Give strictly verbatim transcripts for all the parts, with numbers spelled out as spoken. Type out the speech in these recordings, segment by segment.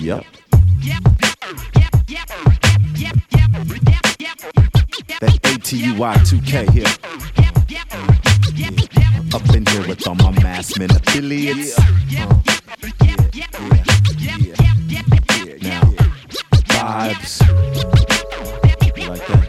Yep. That A T U I two K here. Up in here with all my mass men affiliates. Uh, yeah, yeah, yeah, yeah. Now, vibes. You like that?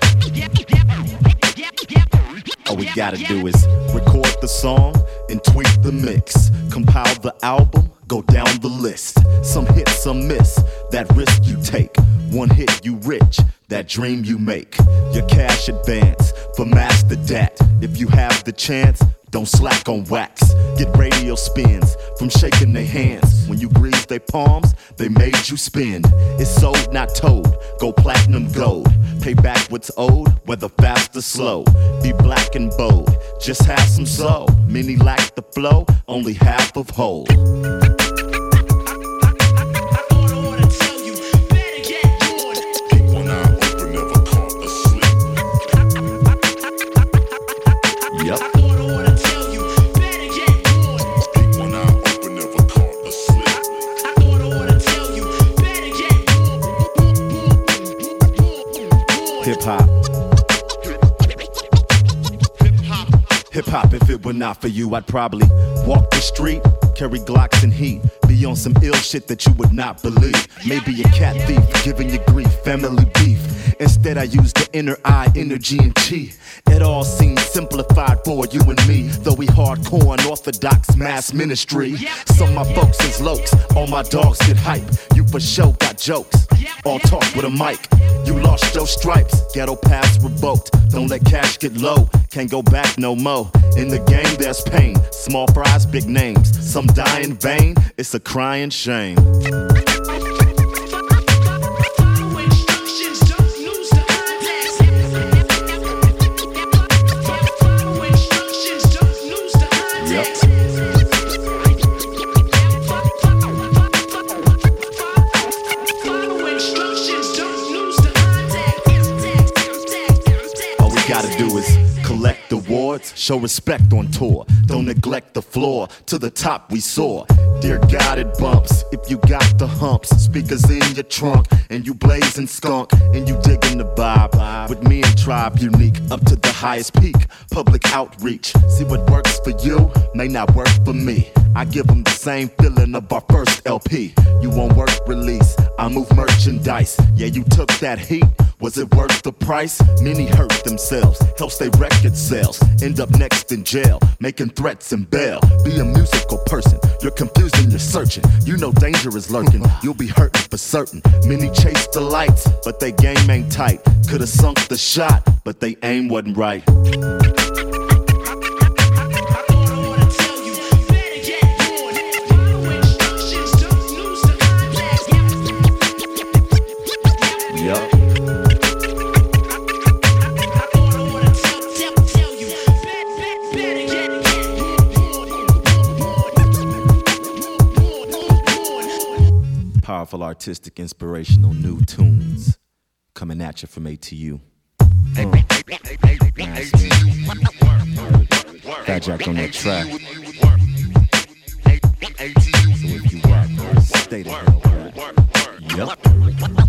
All we gotta do is record the song and tweak the mix. Compile the album, go down the list. Some hit, some miss. That risk you take. One hit, you rich. That dream you make. Your cash advance for master dat. If you have the chance, don't slack on wax. Get radio spins from shaking their hands. When you grease their palms, they made you spend. It's sold, not told. Go platinum gold. Pay back what's owed, whether fast or slow. Be black and bold. Just have some soul. Many lack the flow, only half of whole. Yep. Hip hop. Hip hop, if it were not for you, I'd probably walk the street, carry Glocks and heat, be on some ill shit that you would not believe. Maybe a cat thief, giving you grief, family beef. Instead I use the inner eye, energy and chi. It all seems simplified for you and me. Though we hardcore and orthodox mass ministry. Some of my folks is lokes, all my dogs get hype. You for sure got jokes, all talk with a mic. You lost your stripes, ghetto pass revoked. Don't let cash get low, can't go back no more. In the game there's pain, small fries, big names. Some die in vain, it's a crying shame. Gotta do is collect awards, show respect on tour. Don't neglect the floor, to the top we soar. Dear God, it bumps if you got the humps. Speakers in your trunk, and you blazing skunk, and you digging the vibe. With me and Tribe unique, up to the highest peak. Public outreach, see what works for you, may not work for me. I give them the same feeling of our first L P. You won't work release, I move merchandise. Yeah, you took that heat, was it worth the price? Many hurt themselves, helps they record sales. End up next in jail, making threats and bail. Be a musical person, you're confused and you're searching. You know danger is lurking, you'll be hurting for certain. Many chase the lights, but they game ain't tight. Could've sunk the shot, but they aim wasn't right. Yep. Powerful, artistic, inspirational, new tunes coming at you from A T U. Uh. Fat Jack on that track. So if you rock, stay the hell back. Yep.